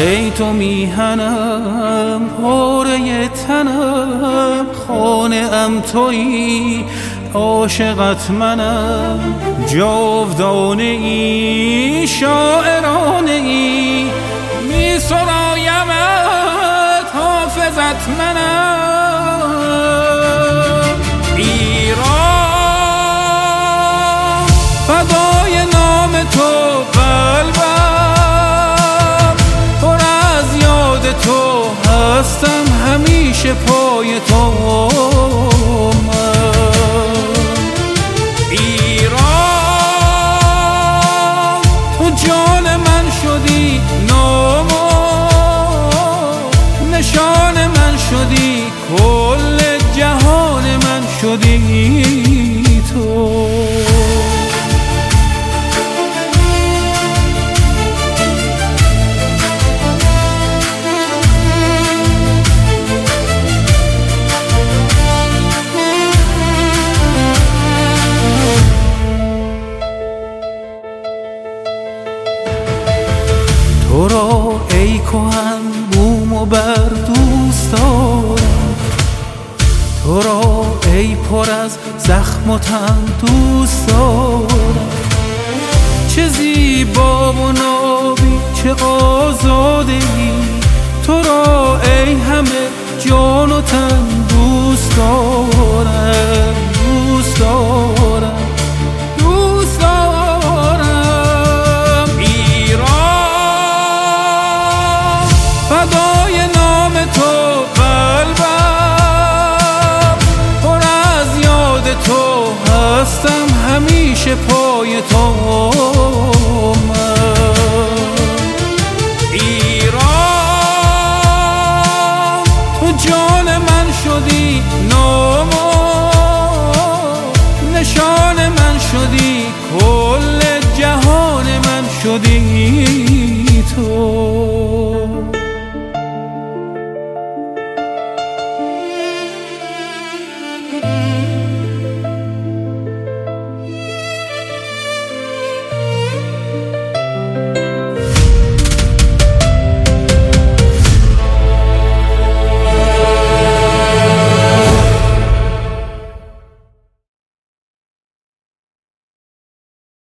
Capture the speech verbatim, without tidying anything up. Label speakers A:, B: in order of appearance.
A: ای تو میهنم پاره تنم، خانه ام تویی عاشقت منم، جاودانه ای شاعرانه ای، می سرایمت حافظت منم. ایران فدای نام تو قلبم، پر از یاد تو هستم همیشه پای تو من. ایران تو جان من شدی، نام و نشان من شدی، کل جهان من شدی تو. تو را ای کهن بوم و بر دوست دارم، تو را ای پر از زخم و تن دوست دارم. چه زیبا و نابی چه آزاده ای، تو را ای همه جان و تن دوست دارم، دوست دارم، دوست دارم. ایران فدای نام تو قلبم، پر از یاد تو هستم همیشه پای تو.